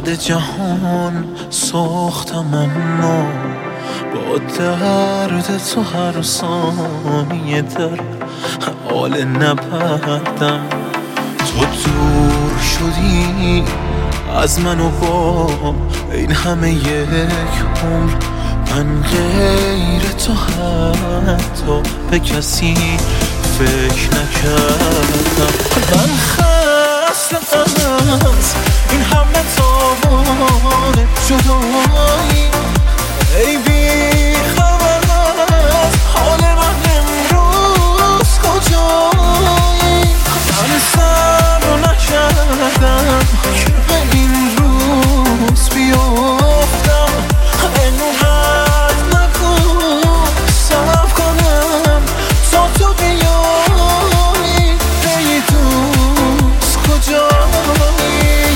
درد جهان ساختم، اما با درد تو هر ثانیه در حال نبردم. تو دور شدی از من و با این همه یک عمر، من غیر تو حتی به کسی فکر نکردم. من خستم از این همه تاوان جدایی، ای بی خبر از حال من امروز کجایی. من صبر نکردم که به این روز بیافتم، اینقدر نکن صبر کنم تا تو بیایی. ای دوست کجایی؟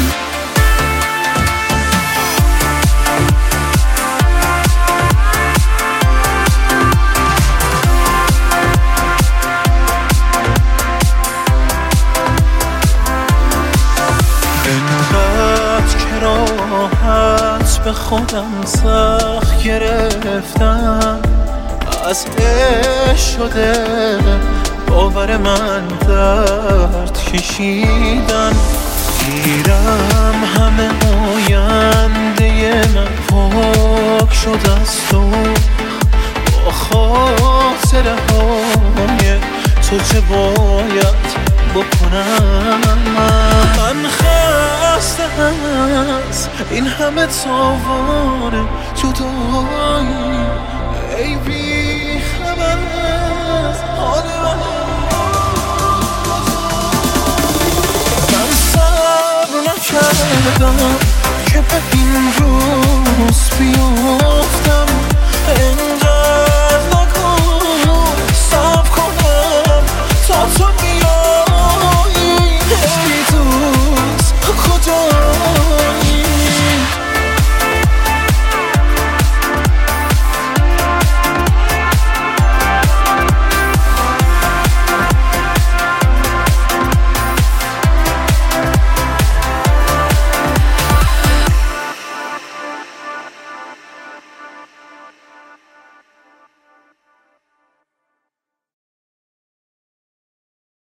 اینقدر که راحت به خودم سخت گرفتم، از عشق شده باور من درد کشیدن. گیرم همه آینده من پاک شده از تو، با خاطره های تو چه باید بکنم؟ من خستم از این همه تاوان جدایی، ای بی خبر از حال من. من صبر نکردم که به این روز بیافتم،